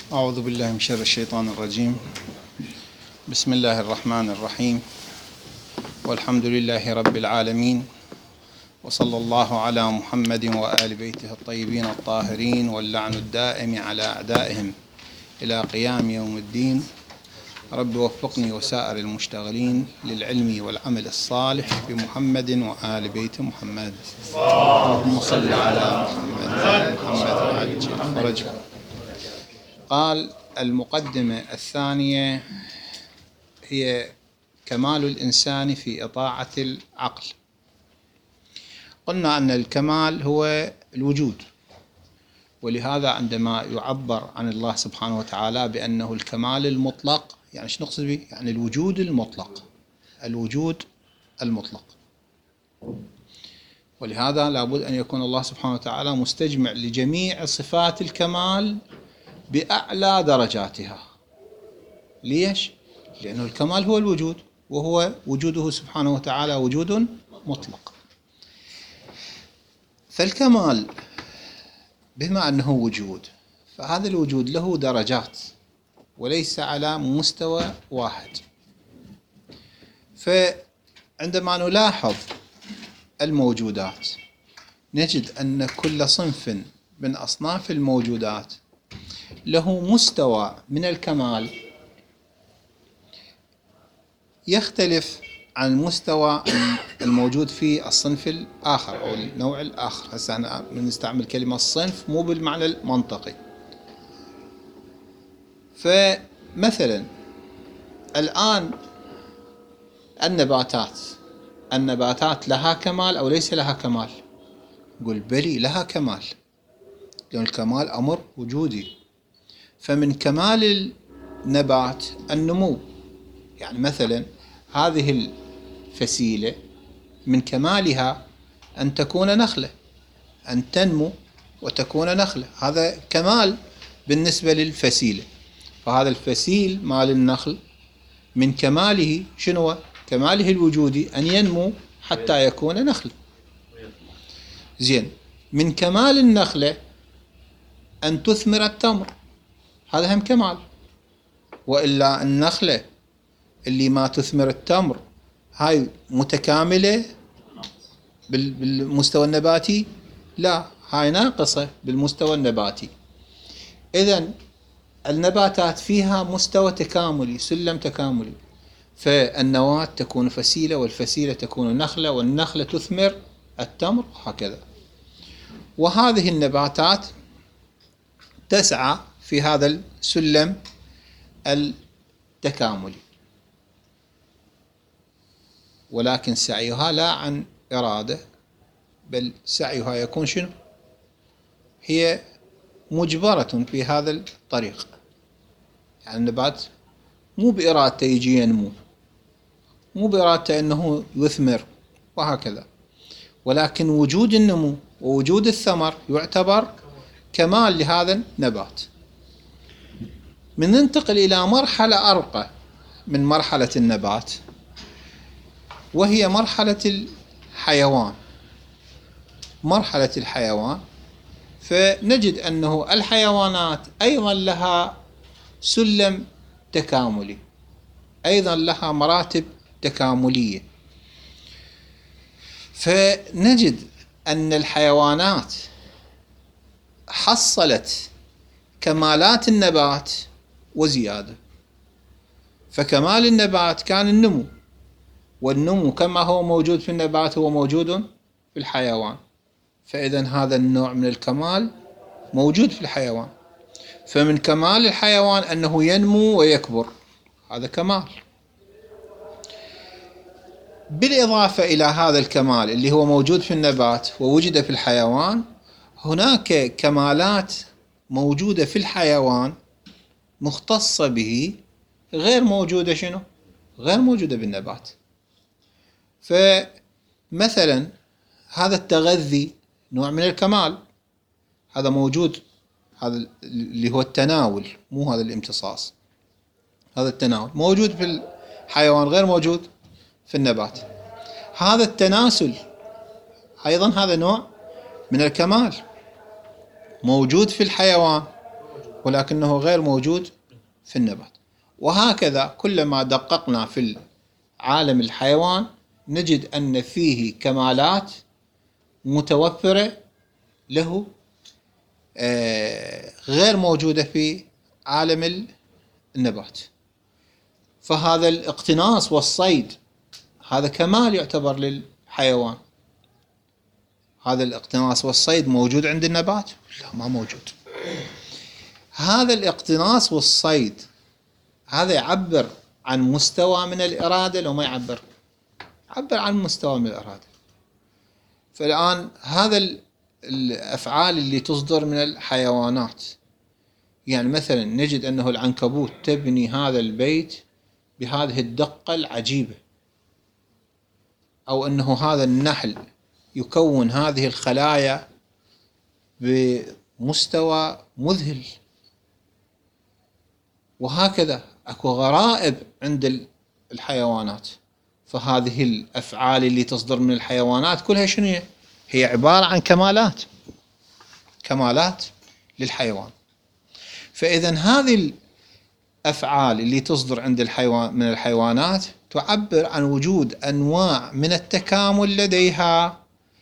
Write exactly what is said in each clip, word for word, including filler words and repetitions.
أعوذ بالله من شر الشيطان الرجيم. بسم الله الرحمن الرحيم، والحمد لله رب العالمين، وصلى الله على محمد وآل بيته الطيبين الطاهرين، واللعن الدائم على أعدائهم إلى قيام يوم الدين. رب وفقني وسائر المشتغلين للعلم والعمل الصالح بمحمد وآل بيت محمد. اللهم صل على محمد محمد وعجل فرجه. قال: المقدمة الثانية هي كمال الإنسان في إطاعة العقل. قلنا أن الكمال هو الوجود، ولهذا عندما يعبر عن الله سبحانه وتعالى بأنه الكمال المطلق، يعني ايش نقصد به؟ يعني الوجود المطلق، الوجود المطلق. ولهذا لابد أن يكون الله سبحانه وتعالى مستجمع لجميع صفات الكمال بأعلى درجاتها. ليش؟ لأنه الكمال هو الوجود، وهو وجوده سبحانه وتعالى وجود مطلق. فالكمال بما أنه وجود، فهذا الوجود له درجات وليس على مستوى واحد. فعندما نلاحظ الموجودات نجد أن كل صنف من أصناف الموجودات له مستوى من الكمال يختلف عن المستوى الموجود في الصنف الآخر أو النوع الآخر. هسه احنا بنستعمل كلمة الصنف مو بالمعنى المنطقي. فمثلا الآن النباتات النباتات لها كمال أو ليس لها كمال؟ نقول بلي لها كمال، لأن الكمال أمر وجودي. فمن كمال النبات النمو، يعني مثلا هذه الفسيلة من كمالها أن تكون نخلة، أن تنمو وتكون نخلة، هذا كمال بالنسبة للفسيلة. فهذا الفسيل مال النخل من كماله شنو؟ كماله الوجودي أن ينمو حتى يكون نخل. زين، من كمال النخلة أن تثمر التمر، هذا هم كمال. وإلا النخلة اللي ما تثمر التمر هاي متكاملة بالمستوى النباتي؟ لا، هاي ناقصة بالمستوى النباتي. إذن النباتات فيها مستوى تكاملي، سلم تكاملي. فالنواة تكون فسيلة، والفسيلة تكون نخلة، والنخلة تثمر التمر، وهكذا. وهذه النباتات تسعى في هذا السلم التكاملي، ولكن سعيها لا عن إرادة، بل سعيها يكون شنو؟ هي مجبرة في هذا الطريق. يعني النبات مو بإرادته يجي ينمو، مو بإرادته أنه يثمر، وهكذا. ولكن وجود النمو ووجود الثمر يعتبر كمال لهذا النبات. من ننتقل إلى مرحلة أرقى من مرحلة النبات، وهي مرحلة الحيوان. مرحلة الحيوان فنجد أنه الحيوانات أيضا لها سلم تكاملي، أيضا لها مراتب تكاملية. فنجد أن الحيوانات حصلت كمالات النبات وزيادة. فكمال النبات كان النمو، والنمو كما هو موجود في النبات هو موجود في الحيوان. فإذن هذا النوع من الكمال موجود في الحيوان. فمن كمال الحيوان أنه ينمو ويكبر، هذا كمال. بالإضافة إلى هذا الكمال اللي هو موجود في النبات ووجد في الحيوان، هناك كمالات موجودة في الحيوان مختصة به غير موجودة شنو؟ غير موجودة بالنبات. فمثلا هذا التغذي نوع من الكمال، هذا موجود، هذا اللي هو التناول، مو هذا الامتصاص، هذا التناول موجود في الحيوان غير موجود في النبات. هذا التناسل أيضا هذا نوع من الكمال، موجود في الحيوان ولكنه غير موجود في النبات. وهكذا كلما دققنا في عالم الحيوان نجد أن فيه كمالات متوفرة له غير موجودة في عالم النبات. فهذا الاقتناص والصيد هذا كمال يعتبر للحيوان. هذا الاقتناص والصيد موجود عند النبات؟ لا، ما موجود. هذا الاقتناص والصيد هذا يعبر عن مستوى من الإرادة لو ما يعبر؟ يعبر عن مستوى من الإرادة. فالآن هذا الأفعال اللي تصدر من الحيوانات، يعني مثلا نجد أنه العنكبوت تبني هذا البيت بهذه الدقة العجيبة، أو أنه هذا النحل يكون هذه الخلايا بمستوى مذهل. وهكذا أكو غرائب عند الحيوانات. فهذه الأفعال اللي تصدر من الحيوانات كلها شنو هي؟ هي عبارة عن كمالات كمالات للحيوان. فإذا هذه الأفعال اللي تصدر عند الحيوان من الحيوانات تعبر عن وجود أنواع من التكامل لديها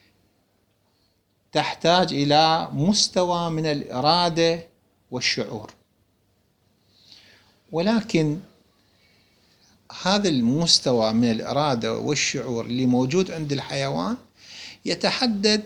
تحتاج إلى مستوى من الإرادة والشعور. ولكن هذا المستوى من الإرادة والشعور اللي موجود عند الحيوان يتحدد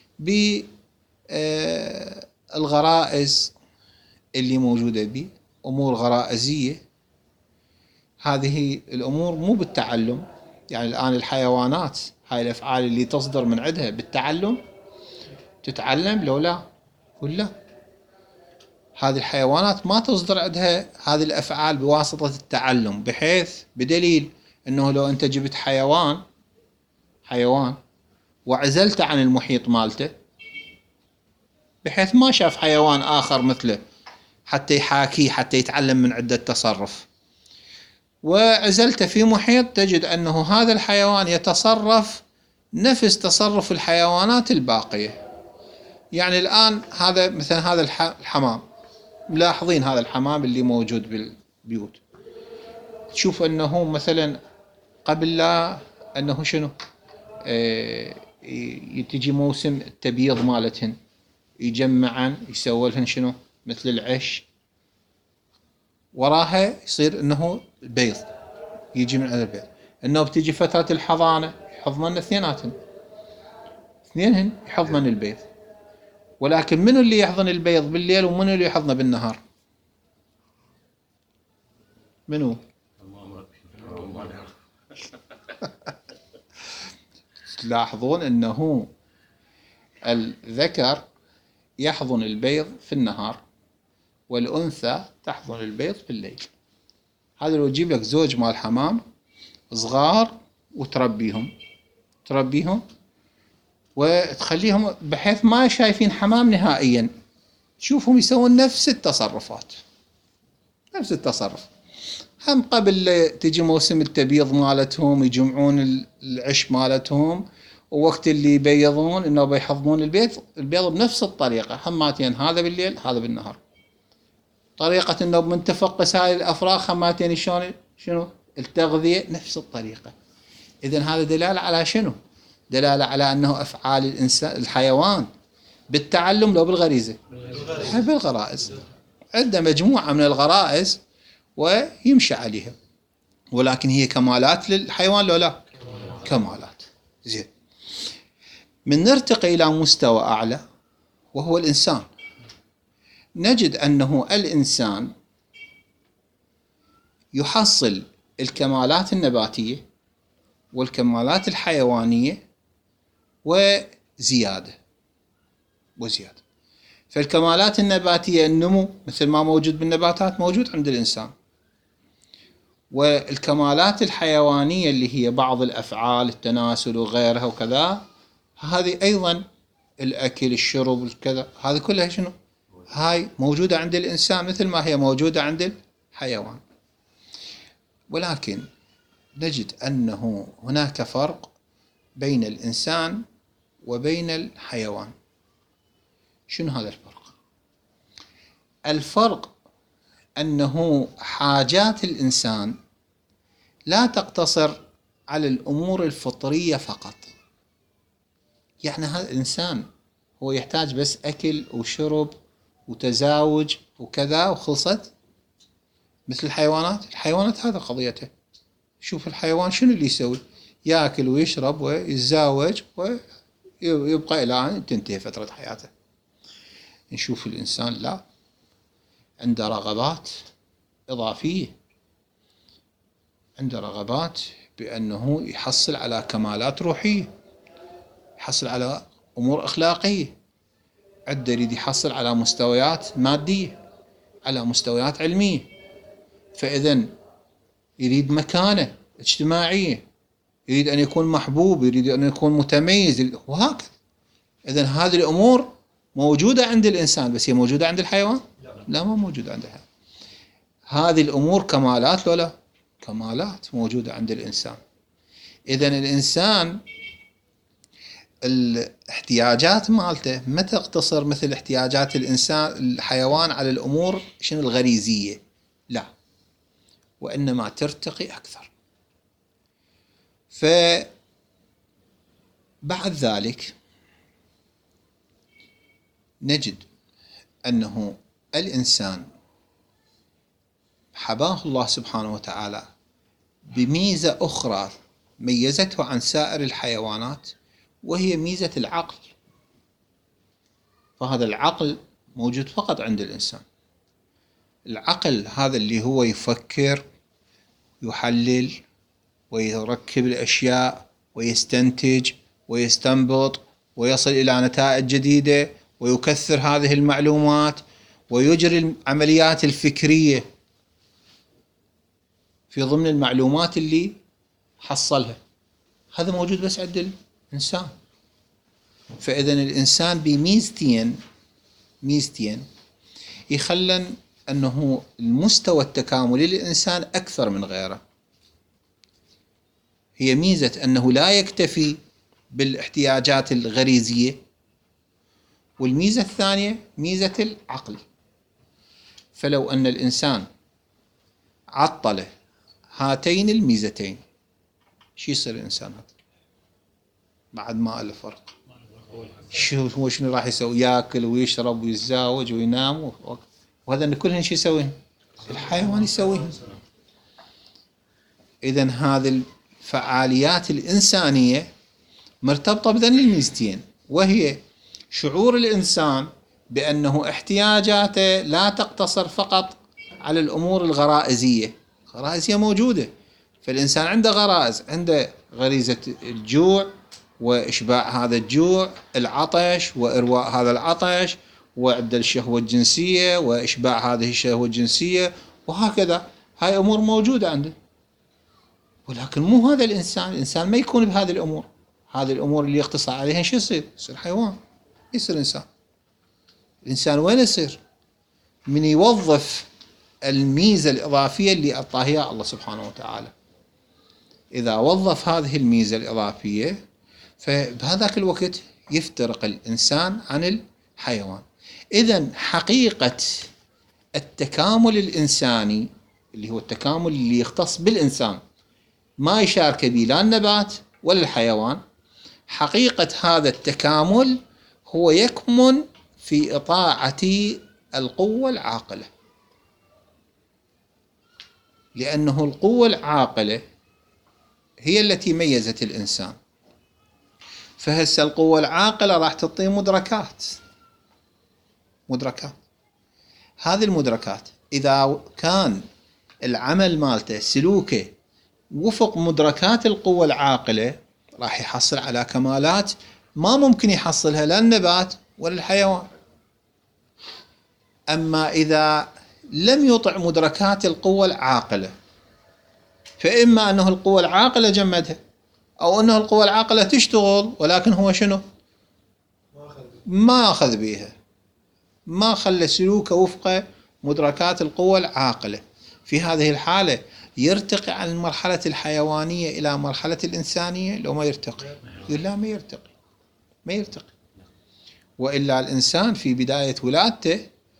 بالغرائز اللي موجودة به، أمور غرائزية. هذه الأمور مو بالتعلم. يعني الآن الحيوانات هاي الأفعال اللي تصدر من عندها بالتعلم تتعلم لو لا؟ ولا هذه الحيوانات ما تصدر عندها هذه الأفعال بواسطة التعلم، بحيث بدليل أنه لو أنت جبت حيوان حيوان وعزلته عن المحيط مالته بحيث ما شاف حيوان آخر مثله حتى يحاكيه حتى يتعلم من عدة تصرف، وعزلته في محيط، تجد أنه هذا الحيوان يتصرف نفس تصرف الحيوانات الباقية. يعني الآن هذا مثلا هذا الحمام، ملاحظين هذا الحمام اللي موجود بالبيوت، تشوف أنه مثلا قبل لا أنه شنو اه تجي موسم التبييض مالتهن يجمعن يسوي لهن شنو مثل العش، وراها يصير انه البيض يجي من على البيض. انه بتجي فترة الحضانة يحضنن اثنيناتهن اثنينهن يحضنن البيض. ولكن منو اللي يحضن البيض بالليل ومنو اللي يحضنه بالنهار؟ منو؟ تلاحظون انه الذكر يحضن البيض في النهار والأنثى تحضن البيض في الليل. هذا لو تجيب لك زوج مال حمام صغار وتربيهم تربيهم وتخليهم بحيث ما شايفين حمام نهائيا، تشوفهم يسوون نفس التصرفات نفس التصرف. هم قبل تجي موسم التبييض مالتهم يجمعون العش مالتهم، ووقت اللي يبيضون انه بيحضنون البيض البيض بنفس الطريقة، هماتين هذا بالليل هذا بالنهار. طريقة انه بمنتفق سائل الافراخ هماتين شلون شنو التغذية نفس الطريقة. اذا هذا دلالة على شنو؟ دلالة على انه افعال الانسان الحيوان بالتعلم لو بالغريزة؟ بالغرائز. عنده مجموعة من الغرائز ويمشي عليها، ولكن هي كمالات للحيوان لو لا؟ كمالات. زين، من نرتقي إلى مستوى أعلى وهو الإنسان، نجد أنه الإنسان يحصل الكمالات النباتية والكمالات الحيوانية وزيادة وزيادة. فالكمالات النباتية النمو مثل ما موجود بالنباتات موجود عند الإنسان، والكمالات الحيوانية اللي هي بعض الأفعال التناسل وغيرها وكذا، هذه أيضا الأكل الشرب الكذا، هذه كلها شنو؟ هاي موجودة عند الإنسان مثل ما هي موجودة عند الحيوان. ولكن نجد أنه هناك فرق بين الإنسان وبين الحيوان. شنو هذا الفرق؟ الفرق أنه حاجات الإنسان لا تقتصر على الأمور الفطرية فقط. يعني هذا الإنسان هو يحتاج بس أكل وشرب وتزاوج وكذا وخلصت، مثل الحيوانات. الحيوانات هذا قضيته. شوف الحيوان شنو اللي يسوي؟ يأكل ويشرب ويتزاوج ويبقى إلى أن تنتهي فترة حياته. نشوف الإنسان لا، عنده رغبات إضافية، عنده رغبات بأنه يحصل على كمالات روحية، يحصل على أمور أخلاقية، عنده يريد يحصل على مستويات مادية، على مستويات علمية، فإذن يريد مكانة اجتماعية، يريد أن يكون محبوب، يريد أن يكون متميز، وهكذا. إذن هذه الأمور موجودة عند الإنسان، بس هي موجودة عند الحيوان؟ لا، ما موجودة عند الحيوان. هذه الأمور كمالات ولا كمالات موجودة عند الإنسان. إذن الإنسان الاحتياجات مالته ما تقتصر مثل احتياجات الإنسان الحيوان على الأمور شنو الغريزية، لا، وإنما ترتقي أكثر. فبعد ذلك نجد أنه الإنسان حباه الله سبحانه وتعالى بميزة أخرى ميزته عن سائر الحيوانات، وهي ميزة العقل. فهذا العقل موجود فقط عند الإنسان. العقل هذا اللي هو يفكر، يحلل ويركب الأشياء ويستنتج ويستنبط ويصل إلى نتائج جديدة ويكثر هذه المعلومات ويجري العمليات الفكرية في ضمن المعلومات اللي حصلها. هذا موجود بس عند الإنسان. فإذن الإنسان بميزتين ميزتين يخلن أنه المستوى التكاملي للإنسان أكثر من غيره. هي ميزة أنه لا يكتفي بالاحتياجات الغريزية، والميزة الثانية ميزة العقل. فلو أن الإنسان عطل هاتين الميزتين، شو يصير الإنسان هذا؟ بعد ما له فرق. شو هو شنو راح يسوي؟ ياكل ويشرب ويتزاوج وينام، وهذا كلهن شو يسويهن؟ الحيوان يسويهن. إذن هذه الفعاليات الإنسانية مرتبطة بذن الميزتين، وهي شعور الإنسان بأنه احتياجاته لا تقتصر فقط على الأمور الغرائزية. غرائزية موجودة، فالإنسان عنده غرائز، عنده غريزة الجوع وإشباع هذا الجوع، العطش وإرواء هذا العطش، وعنده الشهوة الجنسية وإشباع هذه الشهوة الجنسية، وهكذا. هاي أمور موجودة عنده. ولكن مو هذا الإنسان. الإنسان ما يكون بهذه الأمور. هذه الأمور اللي يقتصر عليها شو يصير؟ يصير حيوان، يصير إنسان. الإنسان وين يصير؟ من يوظف الميزة الإضافية اللي أعطاها إياها الله سبحانه وتعالى. إذا وظف هذه الميزة الإضافية، فبهذاك الوقت يفترق الإنسان عن الحيوان. إذن حقيقة التكامل الإنساني اللي هو التكامل اللي يختص بالإنسان، ما يشارك به لا النبات ولا الحيوان. حقيقة هذا التكامل هو يكمن في إطاعة القوة العاقلة، لأنه القوة العاقلة هي التي ميزت الإنسان. فهسه القوة العاقلة راح تعطيه مدركات مدركات هذه المدركات إذا كان العمل مالته سلوكه وفق مدركات القوة العاقلة، راح يحصل على كمالات ما ممكن يحصلها لا النبات ولا الحيوان. أما إذا لم يطع مدركات القوة العاقلة، فإما أنه القوة العاقلة جمدها، أو أنه القوة العاقلة تشتغل ولكن هو شنو؟ ما أخذ بيها، ما خلى سلوكه وفق مدركات القوة العاقلة. في هذه الحالة يرتقي عن المرحلة الحيوانية إلى مرحلة الإنسانية لو ما يرتقي؟ لا، ما يرتقي ما يرتقي وإلا الإنسان في بداية ولادته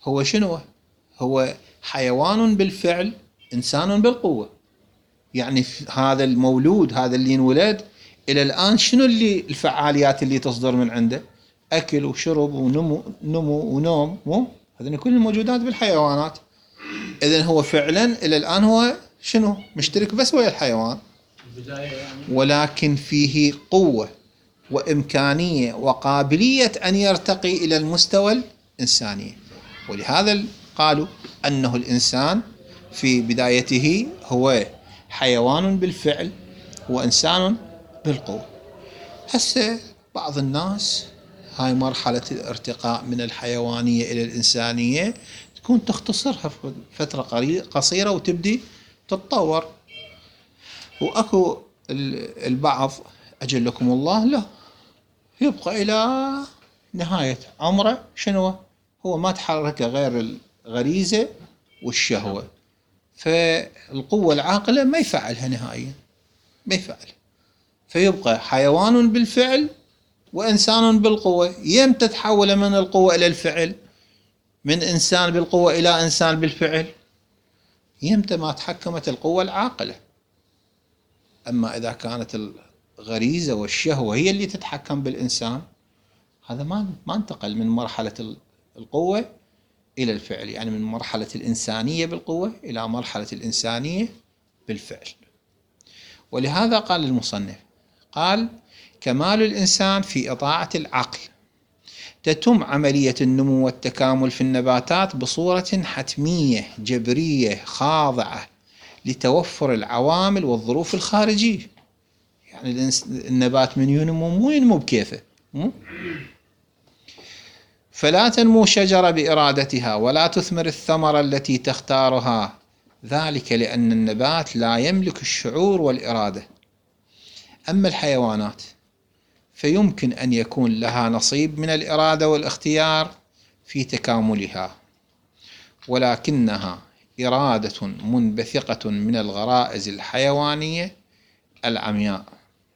هو شنو؟ هو حيوان بالفعل، إنسان بالقوة. يعني هذا المولود، هذا اللي انولد إلى الآن، شنو اللي الفعاليات اللي تصدر من عنده؟ أكل وشرب ونمو نمو ونوم، مو هذين كل الموجودات بالحيوانات. إذن هو فعلا إلى الآن هو شنو؟ مشترك بس ويا الحيوان، ولكن فيه قوة وإمكانية وقابلية أن يرتقي إلى المستوى الإنساني. ولهذا قالوا أنه الإنسان في بدايته هو حيوان بالفعل وإنسان بالقوة. هسه بعض الناس هاي مرحلة الارتقاء من الحيوانية إلى الإنسانية تكون تختصرها في فترة قصيرة وتبدي تتطور، وأكو البعض أجلكم الله لا يبقى إلى نهاية عمره شنو؟ هو ما تحرك غير الغريزة والشهوة، فالقوة العاقلة ما يفعلها نهائيا، ما يفعل، فيبقى حيوان بالفعل وإنسان بالقوة. يمتى تحول من القوة إلى الفعل؟ من إنسان بالقوة إلى إنسان بالفعل يمتى ما تحكمت القوة العاقلة. أما إذا كانت الغريزة والشهوة هي اللي تتحكم بالإنسان، هذا ما ما انتقل من مرحلة القوة إلى الفعل، يعني من مرحلة الإنسانية بالقوة إلى مرحلة الإنسانية بالفعل. ولهذا قال المصنف، قال: كمال الإنسان في إطاعة العقل. تتم عملية النمو والتكامل في النباتات بصورة حتمية جبرية خاضعة لتوفر العوامل والظروف الخارجية. يعني النبات من ينمو مو ينمو بكيفه، فلا تنمو شجرة بإرادتها ولا تثمر الثمرة التي تختارها، ذلك لأن النبات لا يملك الشعور والإرادة. أما الحيوانات فيمكن أن يكون لها نصيب من الإرادة والاختيار في تكاملها، ولكنها إرادة منبثقة من الغرائز الحيوانية العمياء،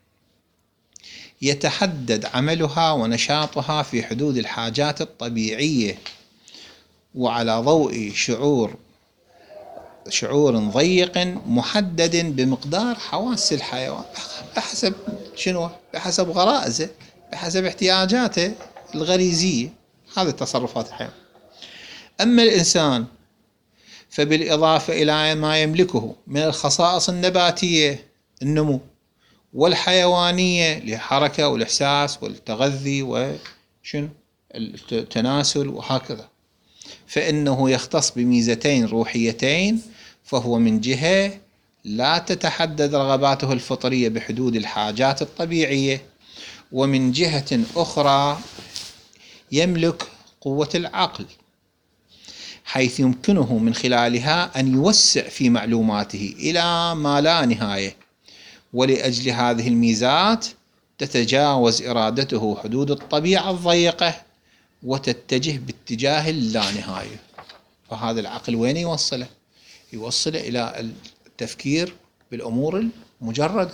يتحدد عملها ونشاطها في حدود الحاجات الطبيعية وعلى ضوء شعور شعور ضيق محدد بمقدار حواس الحيوان، بحسب شنو؟ بحسب غرائزه، بحسب احتياجاته الغريزية. هذه تصرفات الحيوان. أما الإنسان فبالإضافة إلى ما يملكه من الخصائص النباتية، النمو، والحيوانية للحركة والإحساس والتغذي وشنو التناسل وهكذا، فإنه يختص بميزتين روحيتين. فهو من جهة لا تتحدد رغباته الفطرية بحدود الحاجات الطبيعية، ومن جهة أخرى يملك قوة العقل، حيث يمكنه من خلالها أن يوسع في معلوماته إلى ما لا نهاية. ولأجل هذه الميزات تتجاوز إرادته حدود الطبيعة الضيقة وتتجه باتجاه اللانهاية. فهذا العقل وين يوصله؟ يوصله إلى التفكير بالأمور المجردة.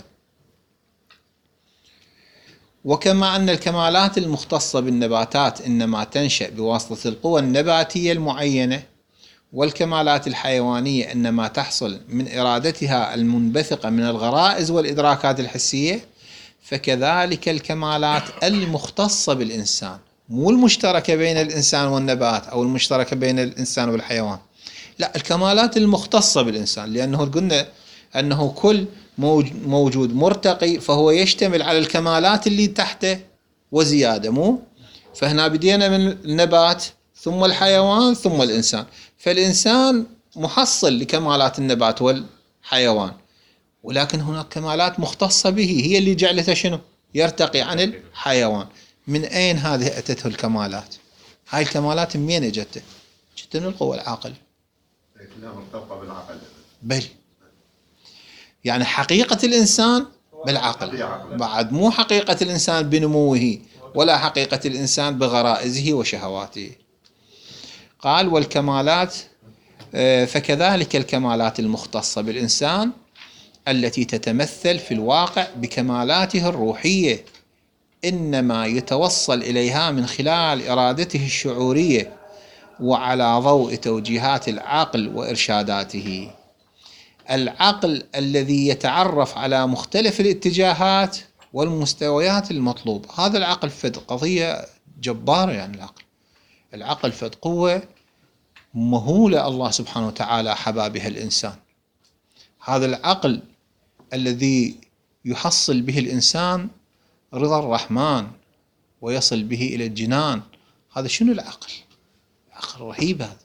وكما أن الكمالات المختصة بالنباتات إنما تنشأ بواسطة القوى النباتية المعينة، والكمالات الحيوانية إنما تحصل من إرادتها المنبثقة من الغرائز والإدراكات الحسية، فكذلك الكمالات المختصة بالإنسان، مو المشتركة بين الإنسان والنبات أو المشتركة بين الإنسان والحيوان، لا، الكمالات المختصة بالإنسان، لأنه قلنا أنه كل موجود مرتقي فهو يشتمل على الكمالات اللي تحته وزيادة، مو؟ فهنا بدينا من النبات ثم الحيوان ثم الإنسان، فالإنسان محصل لكمالات النبات والحيوان، ولكن هناك كمالات مختصة به هي اللي جعلته شنو؟ يرتقي عن الحيوان. من أين هذه أتته الكمالات؟ هاي الكمالات من أين جت؟ جت من القوة العاقل، لكنها مرتبطة بالعقل. بل يعني حقيقة الإنسان بالعقل، بعد مو حقيقة الإنسان بنموه ولا حقيقة الإنسان بغرائزه وشهواته. قال: والكمالات فكذلك الكمالات المختصة بالإنسان التي تتمثل في الواقع بكمالاته الروحية إنما يتوصل إليها من خلال إرادته الشعورية وعلى ضوء توجيهات العقل وإرشاداته. العقل الذي يتعرف على مختلف الاتجاهات والمستويات المطلوبة. هذا العقل فد قضية جبارة، يعني العقل العقل فد قوة مهولة الله سبحانه وتعالى حبى بها الإنسان. هذا العقل الذي يحصل به الإنسان رضا الرحمن ويصل به إلى الجنان. هذا شنو العقل؟ عقل رهيب هذا.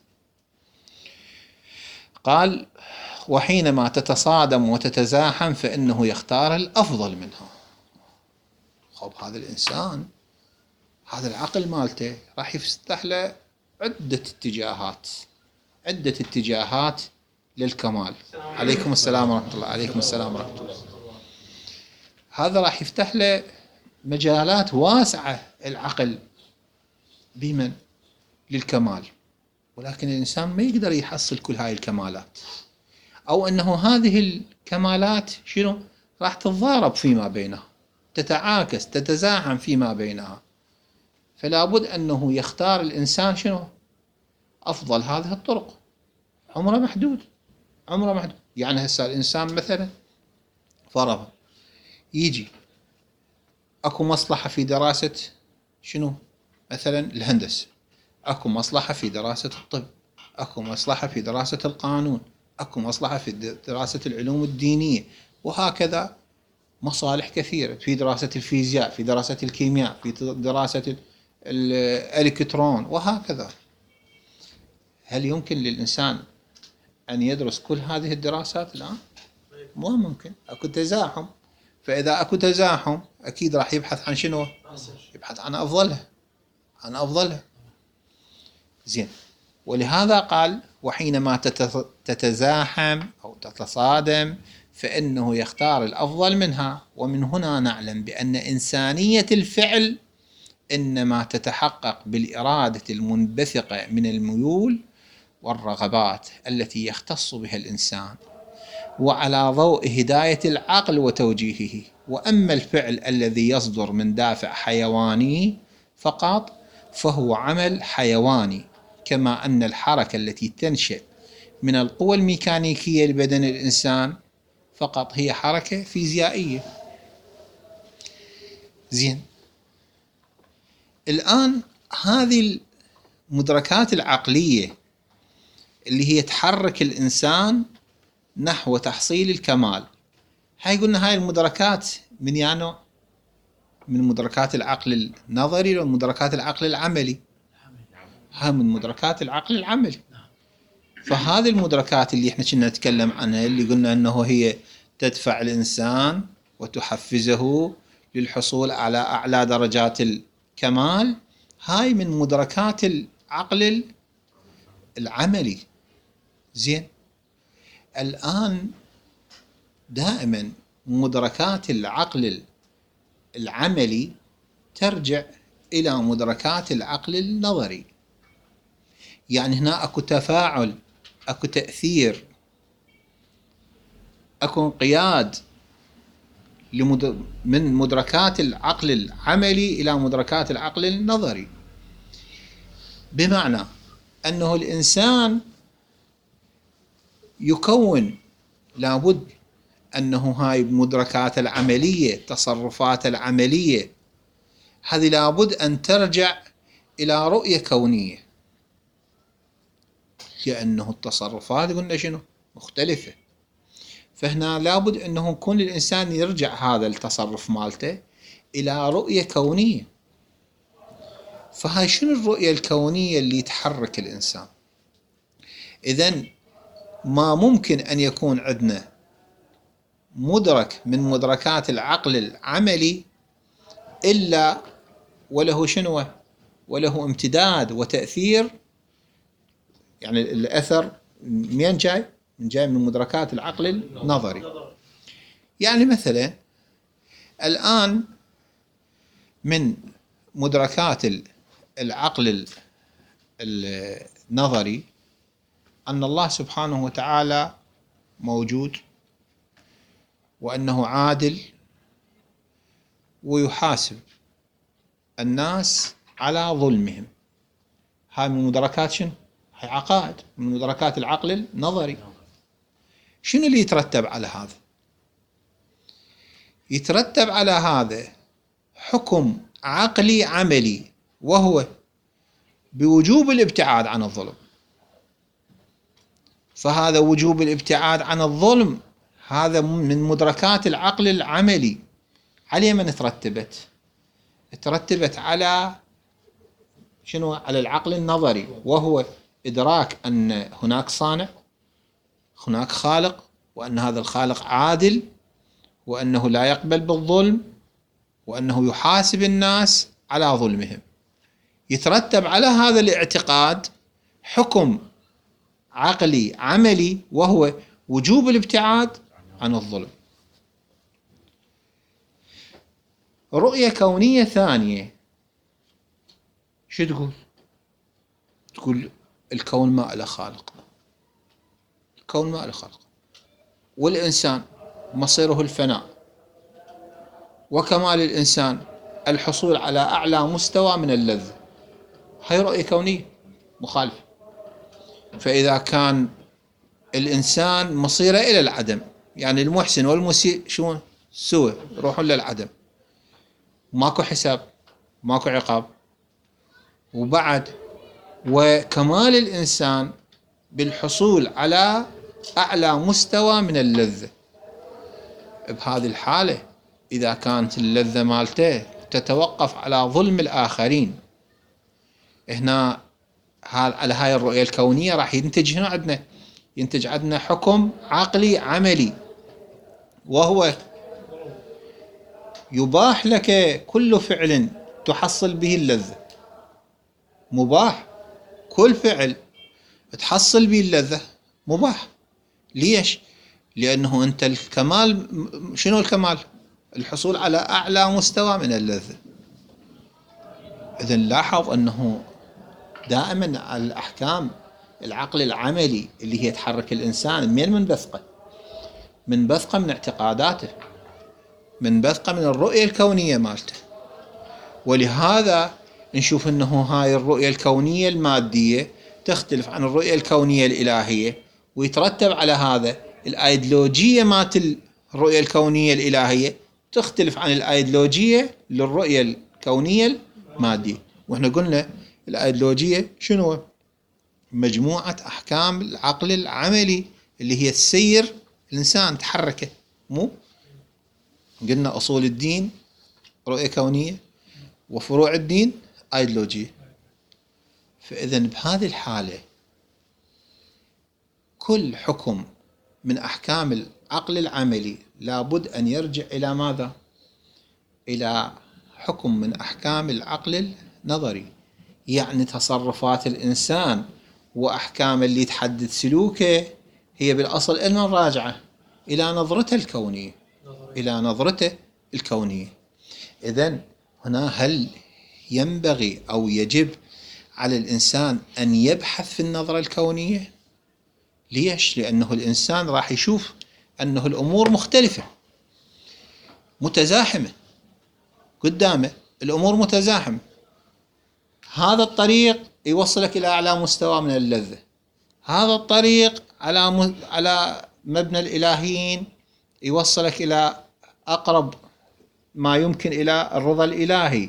قال: وحينما تتصادم وتتزاحم فإنه يختار الأفضل منها. خب هذا الإنسان، هذا العقل مالته راح يفتح له عدة اتجاهات عدة اتجاهات للكمال. عليكم السلام ورحمة الله. عليكم السلام ورحمة الله. هذا راح يفتح له مجالات واسعة العقل بمن؟ للكمال. ولكن الإنسان ما يقدر يحصل كل هاي الكمالات، أو أنه هذه الكمالات شنو؟ راح تتضارب فيما بينها، تتعاكس، تتزاحم فيما بينها. فلا بد أنه يختار الإنسان شنو؟ أفضل هذه الطرق. عمره محدود، عمره محدود. يعني هسه الإنسان مثلا فرضا يجي أكو مصلحة في دراسة شنو؟ مثلا الهندسة، أكو مصلحة في دراسة الطب، أكو مصلحة في دراسة القانون، أكو مصلحة في دراسة العلوم الدينية، وهكذا مصالح كثيرة في دراسة الفيزياء، في دراسة الكيمياء، في دراسة الإلكترون، وهكذا. هل يمكن للإنسان أن يدرس كل هذه الدراسات الآن؟ مو ممكن، أكو تزاحم. فإذا أكو تزاحم أكيد راح يبحث عن شنو؟ يبحث عن أفضلها، عن أفضلها. زين. ولهذا قال: وحينما تتزاحم أو تتصادم فإنه يختار الأفضل منها. ومن هنا نعلم بأن إنسانية الفعل إنما تتحقق بالإرادة المنبثقة من الميول والرغبات التي يختص بها الإنسان، وعلى ضوء هداية العقل وتوجيهه. وأما الفعل الذي يصدر من دافع حيواني فقط فهو عمل حيواني، كما أن الحركة التي تنشأ من القوى الميكانيكية لبدن الإنسان فقط هي حركة فيزيائية. زين. الآن هذه المدركات العقلية اللي هي تحرك الإنسان نحو تحصيل الكمال، هاي قلنا هاي المدركات من يعني من مدركات العقل النظري ومدركات العقل العملي. هاي من مدركات العقل العملي. فهذه المدركات اللي احنا كنا نتكلم عنها، اللي قلنا انه هي تدفع الإنسان وتحفزه للحصول على أعلى درجات الكمال، هاي من مدركات العقل العملي. زين. الآن دائما مدركات العقل العملي ترجع إلى مدركات العقل النظري. يعني هنا أكو تفاعل، أكو تأثير، أكو انقياد من مدركات العقل العملي إلى مدركات العقل النظري. بمعنى أنه الإنسان يكون، لابد أنه هاي المدركات العملية، تصرفات العملية، هذه لابد أن ترجع إلى رؤية كونية، لأنه التصرفات قلنا شنو؟ مختلفة. فهنا لابد أنه يكون الإنسان يرجع هذا التصرف مالته إلى رؤية كونية. فهاي شنو الرؤية الكونية اللي تحرك الإنسان؟ إذن ما ممكن أن يكون عندنا مدرك من مدركات العقل العملي إلا وله شنو؟ وله امتداد وتأثير. يعني الأثر من جاي؟ من جاي من مدركات العقل النظري. يعني مثلا الآن من مدركات العقل النظري أن الله سبحانه وتعالى موجود، وأنه عادل ويحاسب الناس على ظلمهم. هاي من مدركات شنو؟ هاي عقائد من مدركات العقل النظري. شنو اللي يترتب على هذا؟ يترتب على هذا حكم عقلي عملي، وهو بوجوب الابتعاد عن الظلم. فهذا وجوب الابتعاد عن الظلم هذا من مدركات العقل العملي. على من ترتبت؟ ترتبت على شنو؟ على العقل النظري، وهو إدراك أن هناك صانع، هناك خالق، وأن هذا الخالق عادل، وأنه لا يقبل بالظلم، وأنه يحاسب الناس على ظلمهم. يترتب على هذا الاعتقاد حكم عقلي عملي، وهو وجوب الابتعاد عن الظلم. رؤية كونية ثانية شو تقول؟ تقول الكون ما له خالق، الكون ما له خالق، والإنسان مصيره الفناء، وكمال الإنسان الحصول على أعلى مستوى من اللذة. هاي رؤية كونية مخالفة. فإذا كان الإنسان مصيره إلى العدم، يعني المحسن والمسيء شو سوى يروحون للعدم، ماكو حساب، ماكو عقاب، وبعد وكمال الإنسان بالحصول على أعلى مستوى من اللذة. بهذه الحالة إذا كانت اللذة مالته تتوقف على ظلم الآخرين، هنا على هاي الرؤية الكونية راح ينتج هنا عندنا ينتج عندنا حكم عقلي عملي، وهو يباح لك كل فعل تحصل به اللذة. مباح كل فعل تحصل به اللذة مباح. ليش؟ لأنه أنت الكمال، شنو الكمال؟ الحصول على أعلى مستوى من اللذة. إذن لاحظ أنه دائما الأحكام العقل العملي اللي هي تحرك الإنسان من منبثقة من بثقة من اعتقاداته، من بثقة من الرؤية الكونية مالته. ولهذا نشوف أنه هاي الرؤية الكونية المادية تختلف عن الرؤية الكونية الإلهية، ويترتب على هذا الأيديولوجية مالت الرؤية الكونية الإلهية تختلف عن الأيديولوجية للرؤية الكونية المادية. وإحنا قلنا الأيديولوجية شنو؟ مجموعة أحكام العقل العملي اللي هي تسير الإنسان تحركه. مو قلنا أصول الدين رؤية كونية، وفروع الدين أيديولوجية. فإذن بهذه الحالة كل حكم من أحكام العقل العملي لابد أن يرجع إلى ماذا؟ إلى حكم من أحكام العقل النظري. يعني تصرفات الإنسان وأحكام اللي تحدد سلوكه هي بالأصل إلنا راجعة إلى نظرته الكونية، إلى نظرته الكونية. إذن هنا هل ينبغي أو يجب على الإنسان أن يبحث في النظرة الكونية؟ ليش؟ لأنه الإنسان راح يشوف أنه الأمور مختلفة متزاحمة قدامه، الأمور متزاحمة. هذا الطريق يوصلك إلى أعلى مستوى من اللذة، هذا الطريق على م... على مبنى الإلهيين يوصلك إلى أقرب ما يمكن إلى الرضا الإلهي.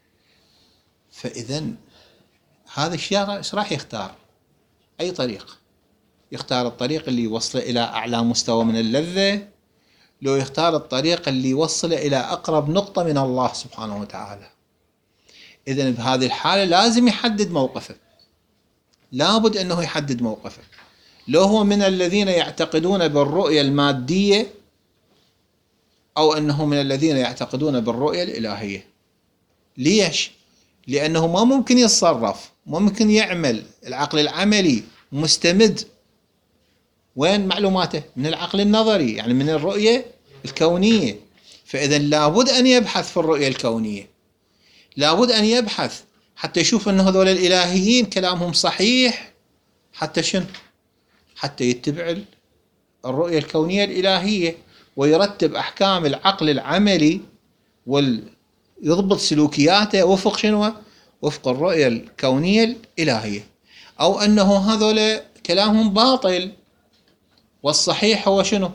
فإذن هذا الشيء ايش راح يختار؟ أي طريق؟ يختار الطريق اللي يوصله إلى أعلى مستوى من اللذة، لو يختار الطريق اللي يوصله إلى أقرب نقطة من الله سبحانه وتعالى. إذن بهذه الحالة لازم يحدد موقفه، لابد أنه يحدد موقفه. لو هو من الذين يعتقدون بالرؤية المادية، أو أنه من الذين يعتقدون بالرؤية الإلهية. ليش؟ لأنه ما ممكن يتصرف، ما ممكن يعمل. العقل العملي مستمد وين معلوماته؟ من العقل النظري، يعني من الرؤية الكونية. فإذا لابد أن يبحث في الرؤية الكونية، لابد أن يبحث حتى يشوف أن هذول الإلهيين كلامهم صحيح، حتى شنو؟ حتى يتبع الرؤية الكونية الإلهية ويرتب أحكام العقل العملي ويضبط سلوكياته وفق شنو؟ وفق الرؤية الكونية الإلهية. أو أنه هذول كلامهم باطل والصحيح هو شنو؟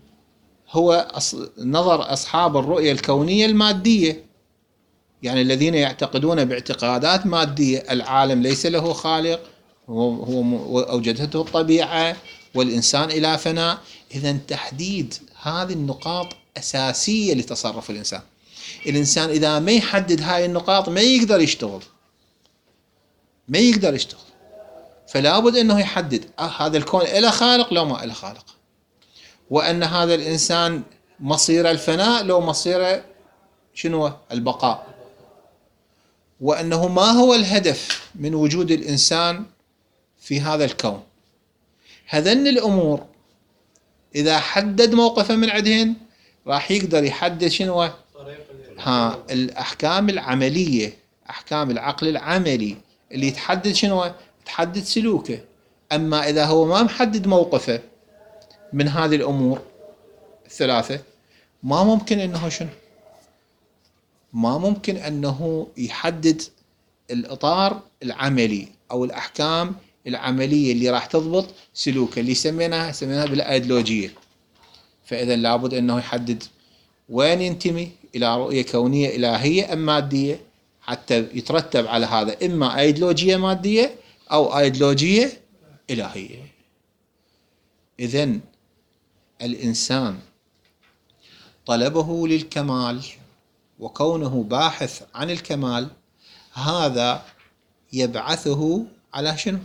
هو نظر أصحاب الرؤية الكونية المادية، يعني الذين يعتقدون باعتقادات مادية، العالم ليس له خالق، هو, هو أوجدته الطبيعة والإنسان إلى فناء. إذن تحديد هذه النقاط أساسية لتصرف الإنسان. الإنسان إذا ما يحدد هاي النقاط ما يقدر يشتغل، ما يقدر يشتغل. فلا بد أنه يحدد آه هذا الكون إله خالق لو ما إله خالق، وأن هذا الإنسان مصير الفناء لو مصير شنو البقاء، وأنه ما هو الهدف من وجود الإنسان في هذا الكون. هذن الأمور إذا حدد موقفه من عندهن راح يقدر يحدد شنو ها الأحكام العملية، أحكام العقل العملي اللي تحدد شنو تحدد سلوكه. أما إذا هو ما محدد موقفه من هذه الأمور الثلاثة ما ممكن أنه شنو ما ممكن أنه يحدد الإطار العملي أو الأحكام العملية اللي راح تضبط سلوكه، اللي سميناها سميناها بالأيديولوجية. فإذا لابد أنه يحدد وين ينتمي، إلى رؤية كونية إلهية أم مادية، حتى يترتب على هذا إما أيديولوجية مادية أو أيديولوجية إلهية. إذن الإنسان طلبه للكمال وكونه باحث عن الكمال هذا يبعثه على شنو؟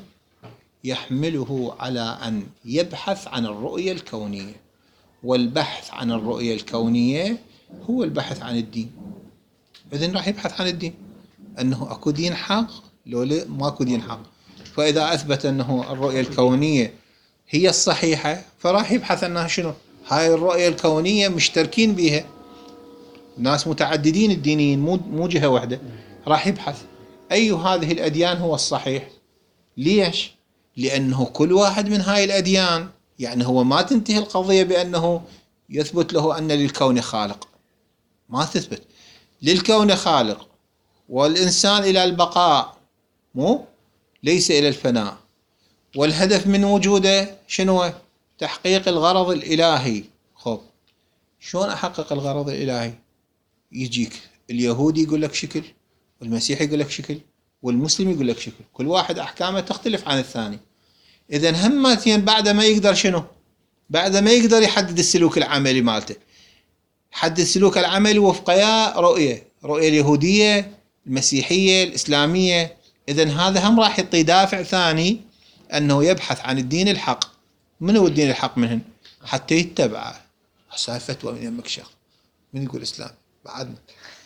يحمله على أن يبحث عن الرؤية الكونية، والبحث عن الرؤية الكونية هو البحث عن الدين. إذن راح يبحث عن الدين، أنه أكو دين حق لو لا ماكو دين حق. فإذا أثبت أنه الرؤية الكونية هي الصحيحة فراح يبحث أنها شنو؟ هاي الرؤية الكونية مشتركين بها ناس متعددين الدينيين، مو مو جهة واحدة. راح يبحث أي هذه الأديان هو الصحيح. ليش؟ لأنه كل واحد من هاي الأديان، يعني هو ما تنتهي القضية بأنه يثبت له أن للكون خالق، ما تثبت. للكون خالق والإنسان إلى البقاء، مو ليس إلى الفناء. والهدف من وجوده شنو؟ تحقيق الغرض الإلهي. خب شلون أحقق الغرض الإلهي؟ يجيك اليهودي يقول لك شكل، والمسيحي يقول لك شكل، والمسلم يقول لك شكل، كل واحد أحكامه تختلف عن الثاني. إذن همتين بعد ما يقدر شنو؟ بعد ما يقدر يحدد السلوك العملي مالته، حدد السلوك العملي وفق يا رؤية رؤية اليهودية، المسيحية، الإسلامية. إذن هذا هم راح يعطي دافع ثاني أنه يبحث عن الدين الحق. من هو الدين الحق منهن؟ حتى يتبعه. هسه فتوى من يمك شيخ، من يقول إسلام بعدنا.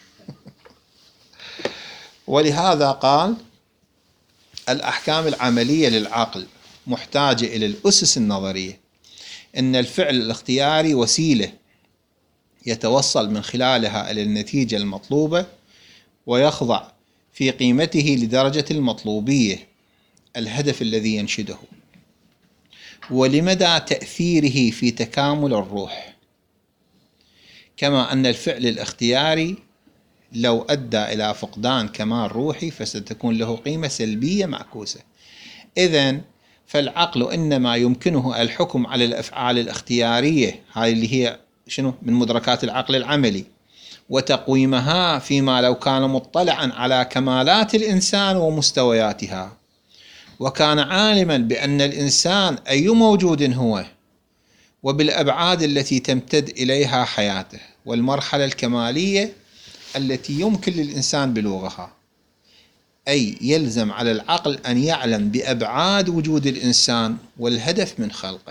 ولهذا قال الأحكام العملية للعقل محتاجة إلى الأسس النظرية، إن الفعل الاختياري وسيلة يتوصل من خلالها إلى النتيجة المطلوبة، ويخضع في قيمته لدرجة المطلوبية الهدف الذي ينشده، ولمدى تأثيره في تكامل الروح. كما أن الفعل الاختياري لو أدى إلى فقدان كمال روحي فستكون له قيمة سلبية معكوسة. إذن فالعقل إنما يمكنه الحكم على الأفعال الاختيارية، هاي اللي هي شنو من مدركات العقل العملي، وتقويمها فيما لو كان مطلعا على كمالات الإنسان ومستوياتها، وكان عالما بأن الإنسان أي موجود هو، وبالأبعاد التي تمتد إليها حياته، والمرحلة الكمالية التي يمكن للإنسان بلوغها. أي يلزم على العقل أن يعلم بأبعاد وجود الإنسان والهدف من خلقه.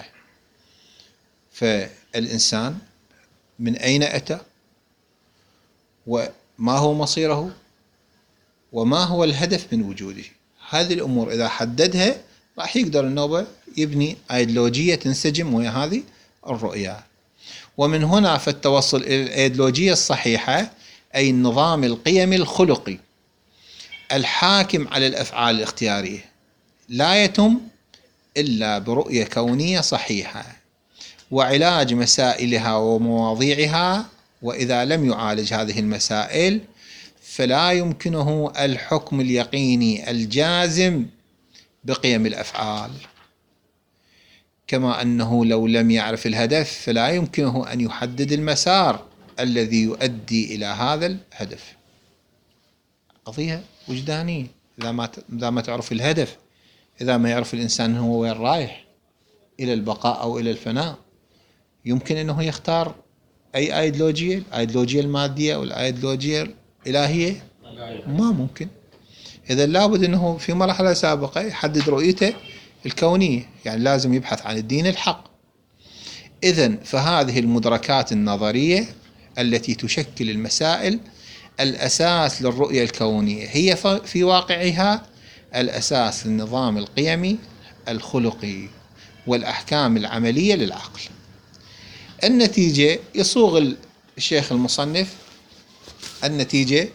فالإنسان من أين أتى، وما هو مصيره، وما هو الهدف من وجوده. هذه الأمور إذا حددها راح يقدر النوبة يبني أيديولوجية تنسجم ويا هذه الرؤية. ومن هنا فالتوصل إلى الأيديولوجية الصحيحة، أي النظام القيمي الخلقي الحاكم على الأفعال الاختيارية، لا يتم إلا برؤية كونية صحيحة وعلاج مسائلها ومواضيعها. وإذا لم يعالج هذه المسائل فلا يمكنه الحكم اليقيني الجازم بقيم الأفعال، كما أنه لو لم يعرف الهدف فلا يمكنه أن يحدد المسار الذي يؤدي إلى هذا الهدف. قضية وجدانية. إذا ما إذا ما تعرف الهدف، إذا ما يعرف الإنسان هو وين رايح، إلى البقاء أو إلى الفناء، يمكن أنه يختار أي أيديولوجية، الأيديولوجية المادية أو الأيديولوجية الإلهية؟ ما ممكن. إذا لابد أنه في مرحلة سابقة يحدد رؤيته الكونية، يعني لازم يبحث عن الدين الحق. إذن فهذه المدركات النظرية التي تشكل المسائل الأساس للرؤية الكونية هي في واقعها الأساس للنظام القيمي الخلقي والأحكام العملية للعقل. النتيجة يصوغ الشيخ المصنف النتيجة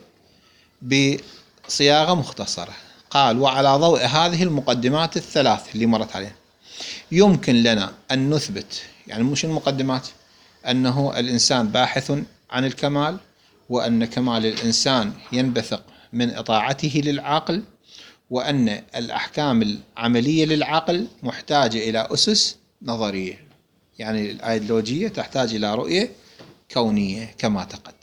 بصياغة مختصرة. قال: وعلى ضوء هذه المقدمات الثلاث اللي مرت علينا يمكن لنا أن نثبت، يعني مش المقدمات، أنه الإنسان باحث عن الكمال، وأن كمال الإنسان ينبثق من إطاعته للعقل، وأن الأحكام العملية للعقل محتاجة إلى أسس نظرية، يعني الأيديولوجية تحتاج إلى رؤية كونية كما تقدم.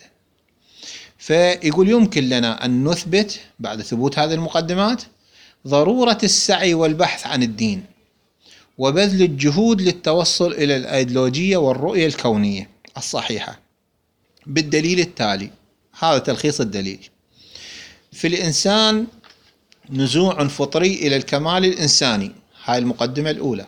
فيقول يمكن لنا أن نثبت بعد ثبوت هذه المقدمات ضرورة السعي والبحث عن الدين وبذل الجهود للتوصل إلى الأيديولوجية والرؤية الكونية الصحيحة بالدليل التالي. هذا تلخيص الدليل: في الإنسان نزوع فطري إلى الكمال الإنساني، هاي المقدمة الأولى،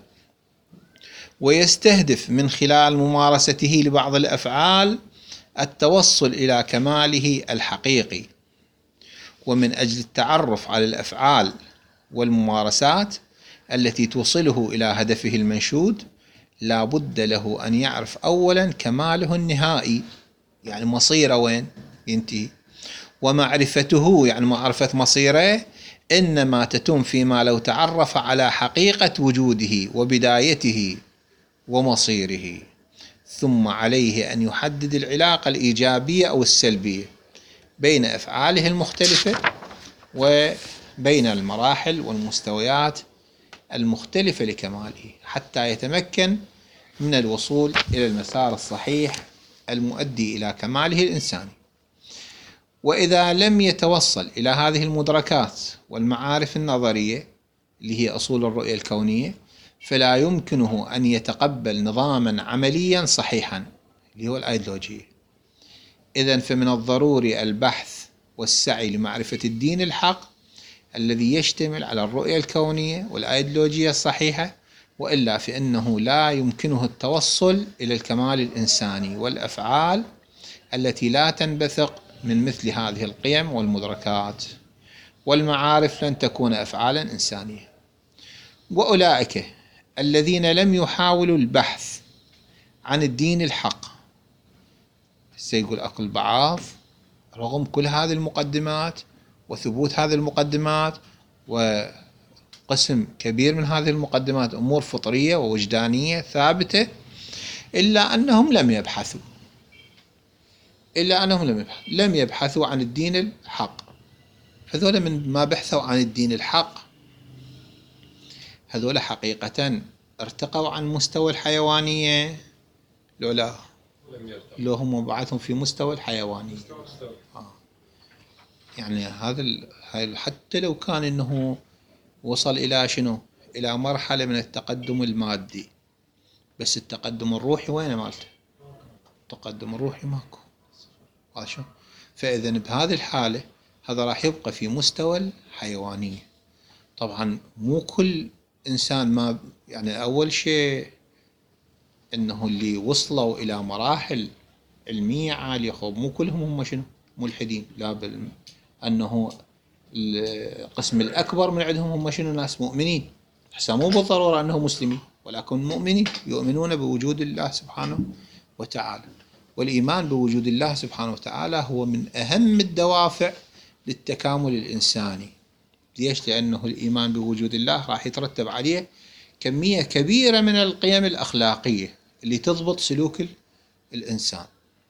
ويستهدف من خلال ممارسته لبعض الأفعال التوصل إلى كماله الحقيقي. ومن أجل التعرف على الأفعال والممارسات التي توصله إلى هدفه المنشود لا بد له أن يعرف أولا كماله النهائي، يعني مصيره وين ينتهي، ومعرفته يعني معرفة مصيره إنما تتم فيما لو تعرف على حقيقة وجوده وبدايته ومصيره، ثم عليه أن يحدد العلاقة الإيجابية أو السلبية بين أفعاله المختلفة وبين المراحل والمستويات المختلفة لكماله، حتى يتمكن من الوصول إلى المسار الصحيح المؤدي إلى كماله الإنساني. وإذا لم يتوصل إلى هذه المدركات والمعارف النظرية اللي هي أصول الرؤية الكونية فلا يمكنه أن يتقبل نظاما عمليا صحيحا اللي هو الأيديولوجية. إذن فمن الضروري البحث والسعي لمعرفة الدين الحق الذي يشتمل على الرؤية الكونية والأيديولوجية الصحيحة، وإلا فإنه لا يمكنه التوصل إلى الكمال الإنساني والأفعال التي لا تنبثق من مثل هذه القيم والمدركات والمعارف لن تكون أفعالا إنسانية. وأولئك الذين لم يحاولوا البحث عن الدين الحق، سيقول أقل بعض رغم كل هذه المقدمات وثبوت هذه المقدمات وقسم كبير من هذه المقدمات أمور فطرية ووجدانية ثابتة، إلا أنهم لم يبحثوا إلا أنهم لم يبحثوا لم يبحثوا عن الدين الحق. هذول من ما بحثوا عن الدين الحق هذول حقيقة ارتقوا عن مستوى الحيوانية لو لا لو هم بعثهم في مستوى الحيوانية. آه. يعني هذا حتى لو كان إنه وصل إلى شنو إلى مرحلة من التقدم المادي، بس التقدم الروحي وين مالته؟ التقدم الروحي ماكو. شو؟ فإذا بهذه الحالة هذا راح يبقى في مستوى الحيوانية. طبعا مو كل إنسان ما يعني أول شيء إنه اللي وصلوا إلى مراحل علمية عالية خب مو كلهم هم شنو ملحدين، لا بل أنه القسم الأكبر من عندهم هم شنو ناس مؤمنين، حسنا مو بالضرورة أنهم مسلمين ولكن مؤمنين يؤمنون بوجود الله سبحانه وتعالى. والإيمان بوجود الله سبحانه وتعالى هو من أهم الدوافع للتكامل الإنساني. ليش؟ لأنه الإيمان بوجود الله راح يترتب عليه كمية كبيرة من القيم الأخلاقية اللي تضبط سلوك الإنسان.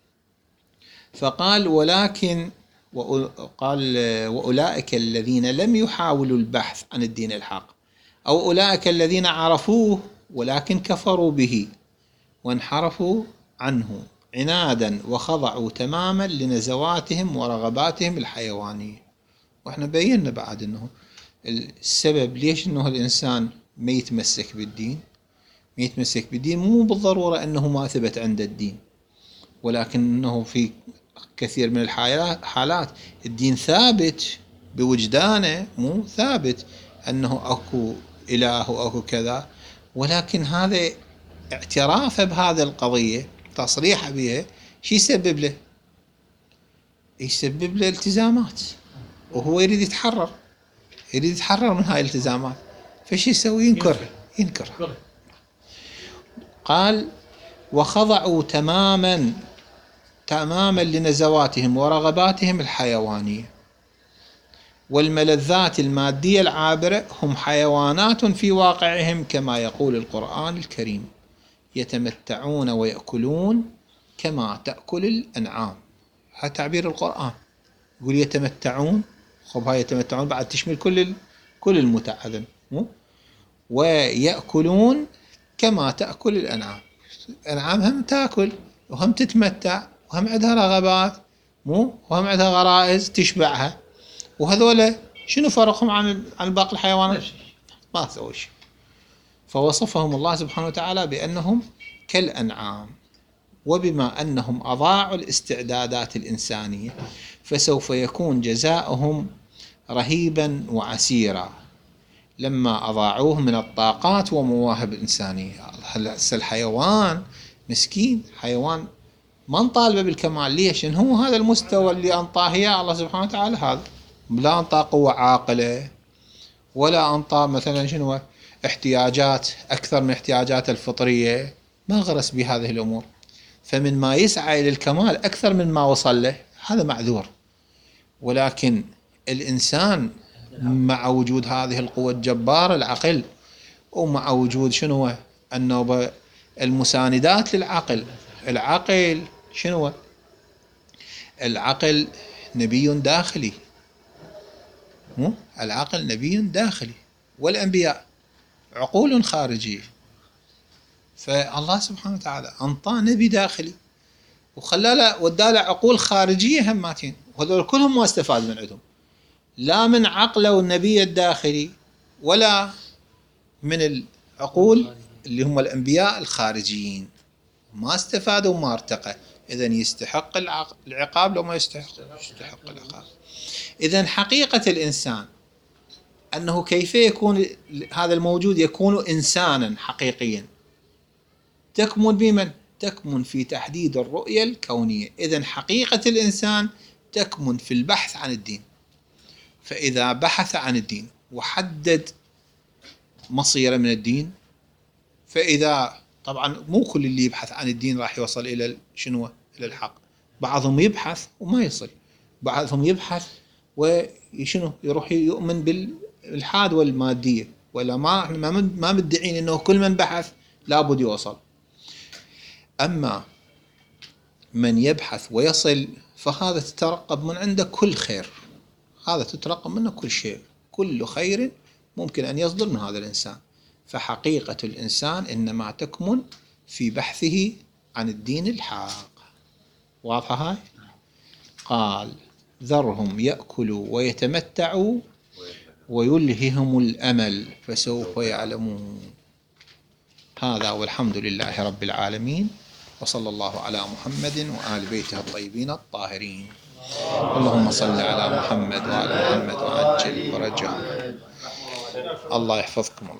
فقال ولكن وقال وأولئك الذين لم يحاولوا البحث عن الدين الحق أو أولئك الذين عرفوه ولكن كفروا به وانحرفوا عنه عنادا وخضعوا تماما لنزواتهم ورغباتهم الحيوانية. وإحنا بينا بعد أنه السبب ليش أنه الإنسان ما يتمسك بالدين، ما يتمسك بالدين مو بالضرورة أنه ما ثبت عند الدين، ولكن أنه في كثير من الحالات الدين ثابت بوجدانه، مو ثابت أنه أكو إله وأكو كذا، ولكن هذا اعترافه بهذه القضية، تصريحه بها، شو يسبب له؟ يسبب له التزامات، وهو يريد يتحرر، يريد يتحرر من هاي الالتزامات، فش يسوي؟ ينكر ينكر. قال وخضعوا تماما تماما لنزواتهم ورغباتهم الحيوانية والملذات المادية العابرة، هم حيوانات في واقعهم كما يقول القرآن الكريم، يتمتعون ويأكلون كما تأكل الأنعام. هذا تعبير القرآن، يقول يتمتعون، خب هاي يتمتعون بعد تشمل كل كل المتع هذا، ويأكلون كما تأكل الأنعام. الأنعام هم تأكل وهم تتمتع وهم عندها رغبات، مو وهم عندها غرائز تشبعها، وهذولا شنو فرقهم عن عن باقي الحيوانات؟ ما سووا شيء. فوصفهم الله سبحانه وتعالى بأنهم كالأنعام، وبما أنهم أضاعوا الاستعدادات الإنسانية فسوف يكون جزاؤهم رهيبا وعسيرا لما أضاعوه من الطاقات ومواهب الإنسانية. هسه الحيوان مسكين، حيوان ما نطالبه بالكمال، ليش؟ إن هو هذا المستوى اللي أنطاه إياه الله سبحانه وتعالى، هذا لا أنطاه قوة عاقلة، ولا أنطاه مثلا شنو احتياجات أكثر من احتياجات الفطرية، ما غرس بهذه الأمور، فمن ما يسعى إلى الكمال أكثر من ما وصل له، هذا معذور. ولكن الإنسان مع وجود هذه القوة الجبارة العقل، ومع وجود شنو أنه المساندات للعقل، العقل شنو؟ العقل نبي داخلي، مو العقل نبي داخلي، والأنبياء عقول خارجية. فالله سبحانه وتعالى أنطاه نبي داخلي وخلاله وداله عقول خارجية هماتين، وهذول كلهم ما استفاد من عندهم، لا من عقله والنبي الداخلي ولا من العقول اللي هم الأنبياء الخارجيين، ما استفادوا وما ارتقى. إذن يستحق العقاب لو ما يستحق يستحق العقاب. إذن حقيقة الإنسان أنه كيف يكون هذا الموجود يكون إنسانا حقيقيا، تكمن بمن؟ تكمن في تحديد الرؤية الكونية. إذن حقيقة الإنسان تكمن في البحث عن الدين، فإذا بحث عن الدين وحدد مصيره من الدين، فإذا طبعا مو كل اللي يبحث عن الدين راح يوصل إلى شنو؟ إلى الحق، بعضهم يبحث وما يصل، بعضهم يبحث وشنو يروح يؤمن بالإلحاد والمادية، ولا ما ما مدعين إنه كل من بحث لابد يوصل. أما من يبحث ويصل فهذا تترقب من عنده كل خير، هذا تترقب منه كل شيء، كل خير ممكن أن يصدر من هذا الإنسان. فحقيقة الإنسان إنما تكمن في بحثه عن الدين الحق. واضحة هاي؟ قال ذرهم يأكلوا ويتمتعوا ويلههم الأمل فسوف يعلمون. هذا والحمد لله رب العالمين، وصلى الله على محمد وآل بيته الطيبين الطاهرين. اللهم صل على محمد وآل محمد وعجل ورجع. الله يحفظكم. الله